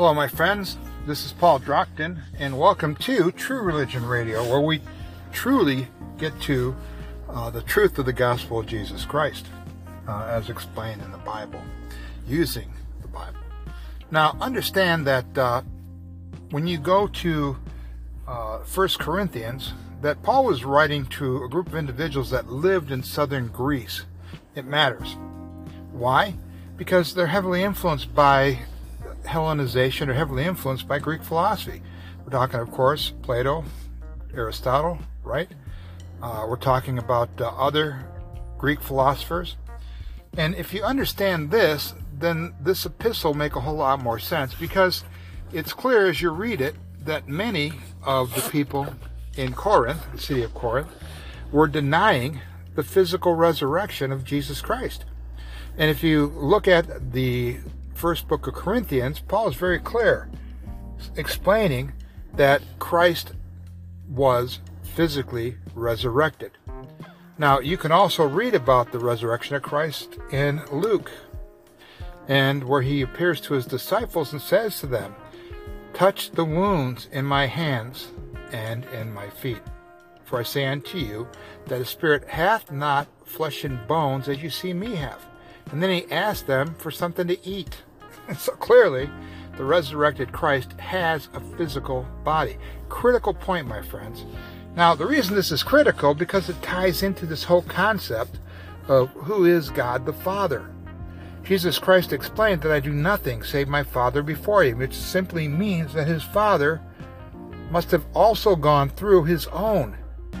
Hello, my friends. This is Paul Drockton, and welcome to True Religion Radio, where we truly get to the truth of the gospel of Jesus Christ, as explained in the Bible, using the Bible. Now, understand that when you go to 1 Corinthians, that Paul was writing to a group of individuals that lived in southern Greece. It matters. Why? Because they're heavily influenced by Hellenization, or heavily influenced by Greek philosophy. We're talking, of course, Plato, Aristotle, right? We're talking about other Greek philosophers. And if you understand this, then this epistle make a whole lot more sense, because it's clear as you read it that many of the people in Corinth, the city of Corinth, were denying the physical resurrection of Jesus Christ. And if you look at the first book of Corinthians, Paul is very clear, explaining that Christ was physically resurrected. Now, you can also read about the resurrection of Christ in Luke, and where he appears to his disciples and says to them, "Touch the wounds in my hands and in my feet. For I say unto you, that the Spirit hath not flesh and bones as you see me have." And then he asked them for something to eat. And so clearly, the resurrected Christ has a physical body. Critical point, my friends. Now, the reason this is critical, because it ties into this whole concept of who is God the Father. Jesus Christ explained that I do nothing save my Father before him, which simply means that his Father must have also gone through his own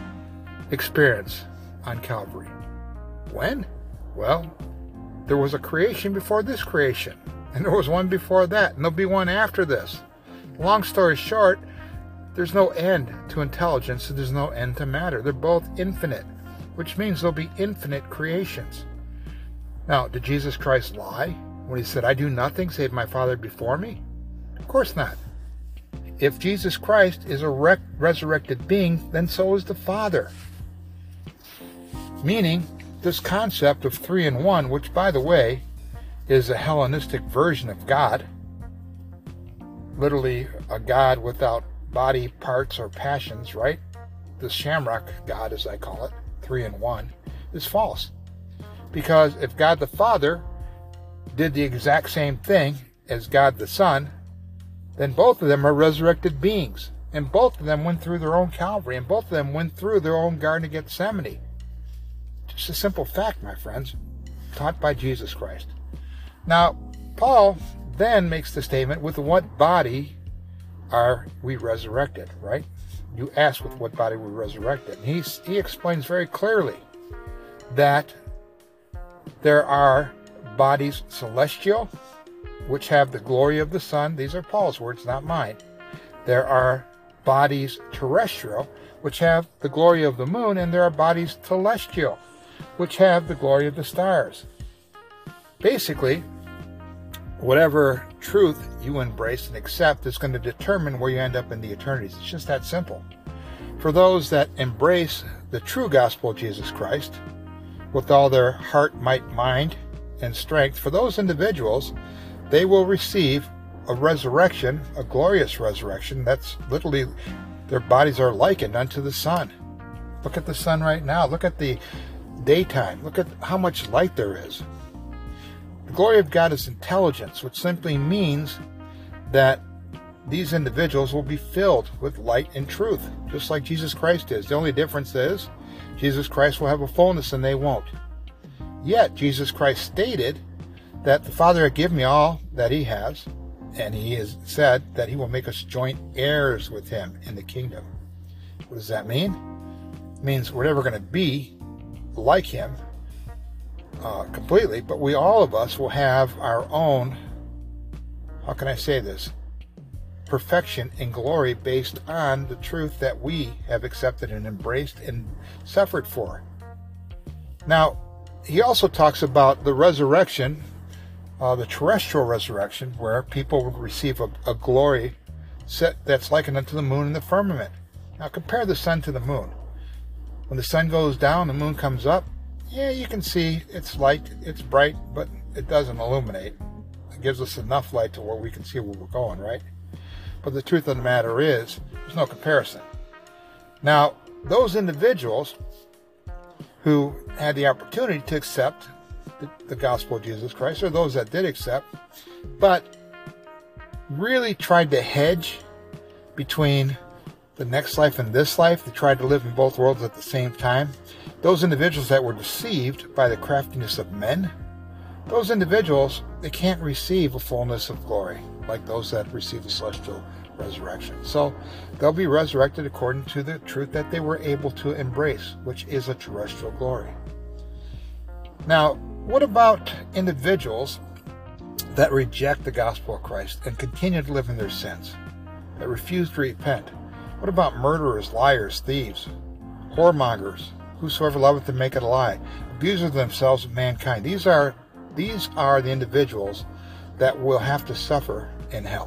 experience on Calvary. When? Well, there was a creation before this creation, and there was one before that, and there'll be one after this. Long story short, there's no end to intelligence, and there's no end to matter. They're both infinite, which means there'll be infinite creations. Now, did Jesus Christ lie when he said, "I do nothing save my Father before me"? Of course not. If Jesus Christ is a resurrected being, then so is the Father. Meaning, this concept of three in one, which, by the way, is a Hellenistic version of God, literally a God without body parts or passions, right? The Shamrock God, as I call it, three in one, is false. Because if God the Father did the exact same thing as God the Son, then both of them are resurrected beings, and both of them went through their own Calvary, and both of them went through their own Garden of Gethsemane. Just a simple fact, my friends, taught by Jesus Christ. Now, Paul then makes the statement, with what body are we resurrected, right? You ask with what body we resurrected. And he explains very clearly that there are bodies celestial, which have the glory of the sun. These are Paul's words, not mine. There are bodies terrestrial, which have the glory of the moon, and there are bodies telestial, which have the glory of the stars. Basically, whatever truth you embrace and accept is going to determine where you end up in the eternities. It's just that simple. For those that embrace the true gospel of Jesus Christ with all their heart, might, mind, and strength, for those individuals, they will receive a resurrection, a glorious resurrection. That's literally, their bodies are likened unto the sun. Look at the sun right now. Look at the daytime. Look at how much light there is. The glory of God is intelligence, which simply means that these individuals will be filled with light and truth, just like Jesus Christ is. The only difference is Jesus Christ will have a fullness and they won't. Yet Jesus Christ stated that the Father had given me all that he has, and he has said that he will make us joint heirs with him in the kingdom. What does that mean? It means we're never going to be like him completely, but all of us will have our own, how can I say this, perfection and glory based on the truth that we have accepted and embraced and suffered for. Now, he also talks about the resurrection, the terrestrial resurrection, where people will receive a glory that's likened unto the moon and the firmament. Now compare the sun to the moon. When the sun goes down, the moon comes up. Yeah, you can see it's light, it's bright, but it doesn't illuminate. It gives us enough light to where we can see where we're going, right? But the truth of the matter is, there's no comparison. Now, those individuals who had the opportunity to accept the gospel of Jesus Christ, or those that did accept, but really tried to hedge between the next life and this life. They tried to live in both worlds at the same time. Those individuals that were deceived by the craftiness of men, those individuals, they can't receive a fullness of glory like those that receive the celestial resurrection. So they'll be resurrected according to the truth that they were able to embrace, which is a terrestrial glory. Now, what about individuals that reject the gospel of Christ and continue to live in their sins, that refuse to repent? What about murderers, liars, thieves, whoremongers, whosoever loveth to make it a lie, abusers of themselves of mankind? These are the individuals that will have to suffer in hell.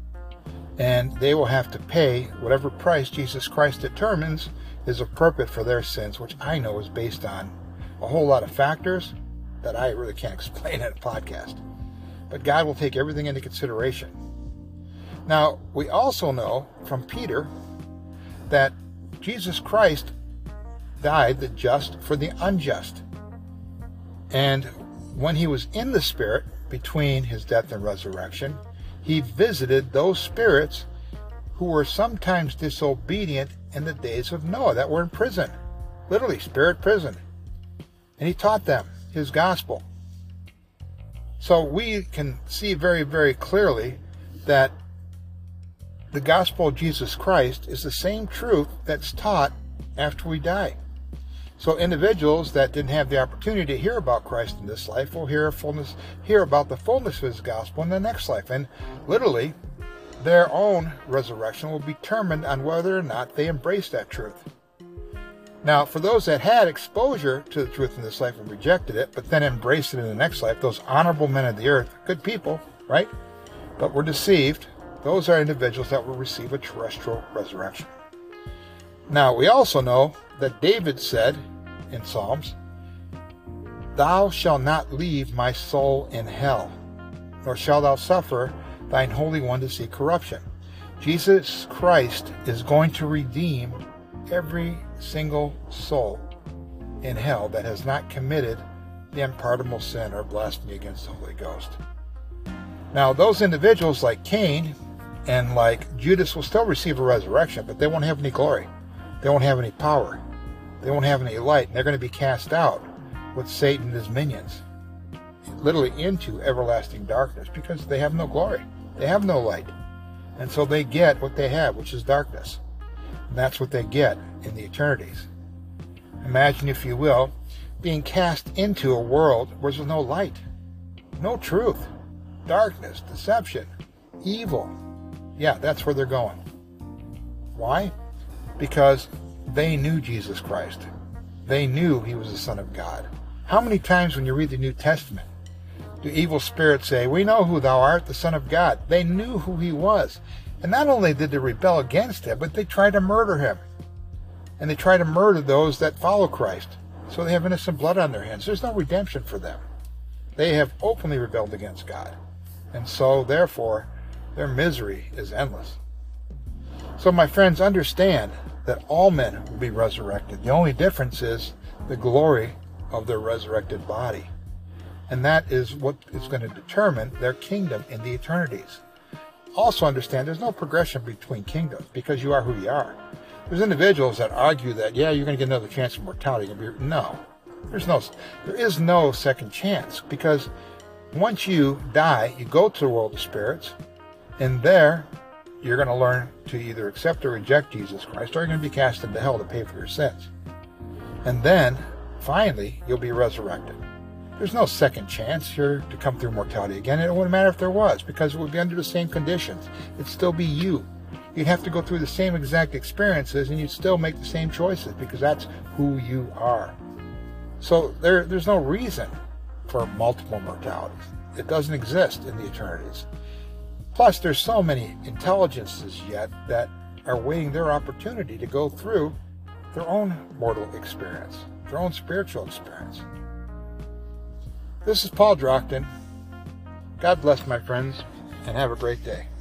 And they will have to pay whatever price Jesus Christ determines is appropriate for their sins, which I know is based on a whole lot of factors that I really can't explain in a podcast. But God will take everything into consideration. Now, we also know from Peter that Jesus Christ died, the just for the unjust. And when he was in the Spirit between his death and resurrection, he visited those spirits who were sometimes disobedient in the days of Noah, that were in prison, literally spirit prison. And he taught them his gospel. So we can see very, very clearly that the gospel of Jesus Christ is the same truth that's taught after we die. So individuals that didn't have the opportunity to hear about Christ in this life will hear about the fullness of his gospel in the next life. And literally, their own resurrection will be determined on whether or not they embrace that truth. Now, for those that had exposure to the truth in this life and rejected it, but then embraced it in the next life, those honorable men of the earth, good people, right? But were deceived, those are individuals that will receive a terrestrial resurrection. Now, we also know that David said in Psalms, "Thou shalt not leave my soul in hell, nor shalt thou suffer thine Holy One to see corruption." Jesus Christ is going to redeem every single soul in hell that has not committed the unpardonable sin or blasphemy against the Holy Ghost. Now, those individuals like Cain and like Judas will still receive a resurrection, but they won't have any glory. They won't have any power. They won't have any light, and they're going to be cast out with Satan and his minions, literally into everlasting darkness, because they have no glory. They have no light. And so they get what they have, which is darkness. And that's what they get in the eternities. Imagine, if you will, being cast into a world where there's no light, no truth, darkness, deception, evil. Yeah, that's where they're going. Why? Because they knew Jesus Christ. They knew he was the Son of God. How many times when you read the New Testament do evil spirits say, "We know who thou art, the Son of God"? They knew who he was. And not only did they rebel against him, but they tried to murder him. And they try to murder those that follow Christ. So they have innocent blood on their hands. There's no redemption for them. They have openly rebelled against God. And so, therefore, their misery is endless. So, my friends, understand that all men will be resurrected. The only difference is the glory of their resurrected body. And that is what is going to determine their kingdom in the eternities. Also understand there's no progression between kingdoms, because you are who you are. There's individuals that argue that, yeah, you're going to get another chance of mortality. No. There is no second chance, because once you die, you go to the world of spirits, and there you're going to learn to either accept or reject Jesus Christ, or you're going to be cast into hell to pay for your sins. And then, finally, you'll be resurrected. There's no second chance here to come through mortality again. It wouldn't matter if there was, because it would be under the same conditions. It'd still be you. You'd have to go through the same exact experiences, and you'd still make the same choices, because that's who you are. So there's no reason for multiple mortalities. It doesn't exist in the eternities. Plus, there's so many intelligences yet that are waiting their opportunity to go through their own mortal experience, their own spiritual experience. This is Paul Drockton. God bless, my friends, and have a great day.